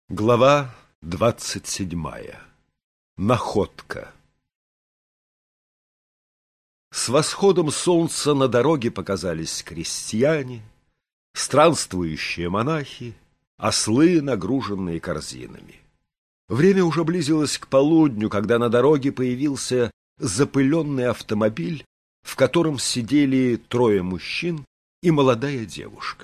Глава 27. Находка. С восходом солнца на дороге показались крестьяне, странствующие монахи, ослы, нагруженные корзинами. Время уже близилось к полудню, когда на дороге появился запыленный автомобиль, в котором сидели трое мужчин и молодая девушка.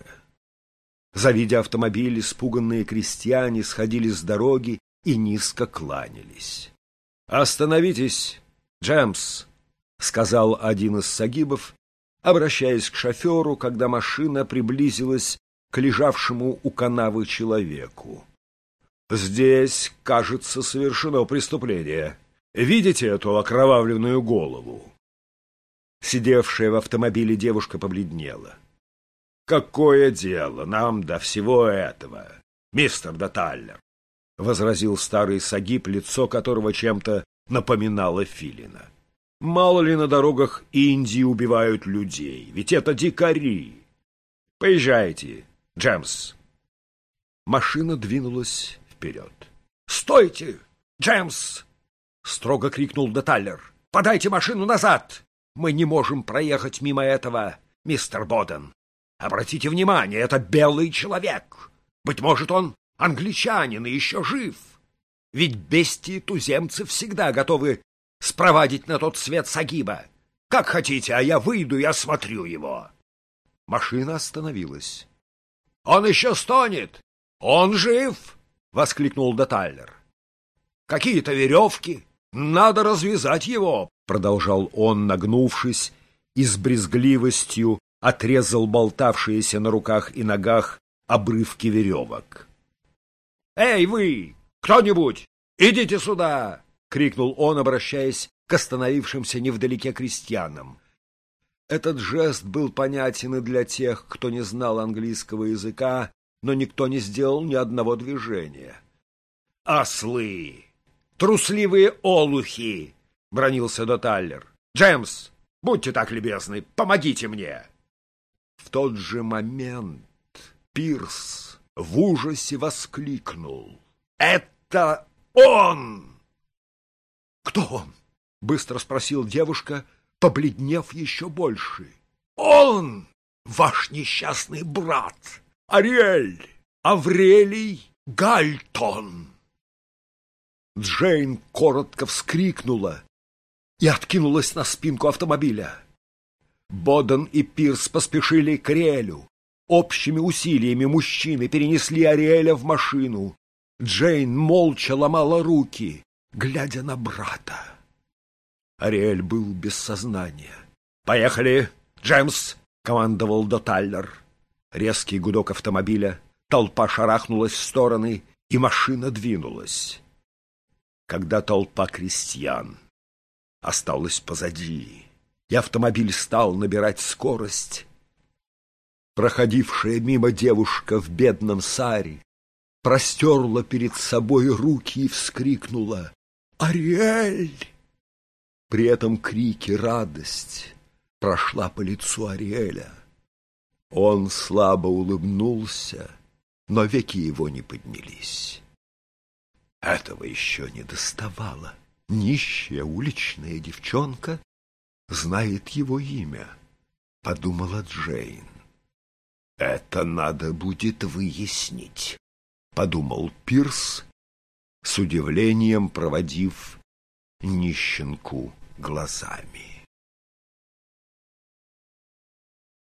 Завидя автомобиль, испуганные крестьяне сходили с дороги и низко кланялись. «Остановитесь, Джемс!» — сказал один из сагибов, обращаясь к шоферу, когда машина приблизилась к лежавшему у канавы человеку. «Здесь, кажется, совершено преступление. Видите эту окровавленную голову?» Сидевшая в автомобиле девушка побледнела. «Какое дело нам до всего этого, мистер Детальер?» — возразил старый сагиб, лицо которого чем-то напоминало филина. «Мало ли на дорогах Индии убивают людей, ведь это дикари. Поезжайте, Джемс». Машина двинулась вперед. «Стойте, Джемс!» — строго крикнул Детальер. «Подайте машину назад! Мы не можем проехать мимо этого, мистер Боден. Обратите внимание, это белый человек. Быть может, он англичанин и еще жив. Ведь бестии-туземцы всегда готовы спровадить на тот свет сагиба. Как хотите, а я выйду и осмотрю его». Машина остановилась. «Он еще стонет! Он жив!» — воскликнул Детальер. «Какие-то веревки! Надо развязать его!» — продолжал он, нагнувшись и с брезгливостью отрезал болтавшиеся на руках и ногах обрывки веревок. «Эй, вы! Кто-нибудь! Идите сюда!» — крикнул он, обращаясь к остановившимся невдалеке крестьянам. Этот жест был понятен и для тех, кто не знал английского языка, но никто не сделал ни одного движения. «Ослы! Трусливые олухи!» — бранился Детальер. «Джемс, будьте так любезны, помогите мне!» В тот же момент Пирс в ужасе воскликнул: «Это он!» «Кто он?» — быстро спросил девушка, побледнев еще больше. «Он, ваш несчастный брат, Ариэль, Аврелий Гальтон!» Джейн коротко вскрикнула и откинулась на спинку автомобиля. Боден и Пирс поспешили к Ариэлю. Общими усилиями мужчины перенесли Ариэля в машину. Джейн молча ломала руки, глядя на брата. Ариэль был без сознания. «Поехали, Джемс!» — командовал Детальер. Резкий гудок автомобиля, толпа шарахнулась в стороны, и машина двинулась. Когда толпа крестьян осталась позади, и автомобиль стал набирать скорость, проходившая мимо девушка в бедном саре простерла перед собой руки и вскрикнула: «Ариэль!» При этом крике радость прошла по лицу Ариэля. Он слабо улыбнулся, но веки его не поднялись. Этого еще не доставало. Нищая уличная девчонка знает его имя, — подумала Джейн. «Это надо будет выяснить», — подумал Пирс, с удивлением проводив нищенку глазами.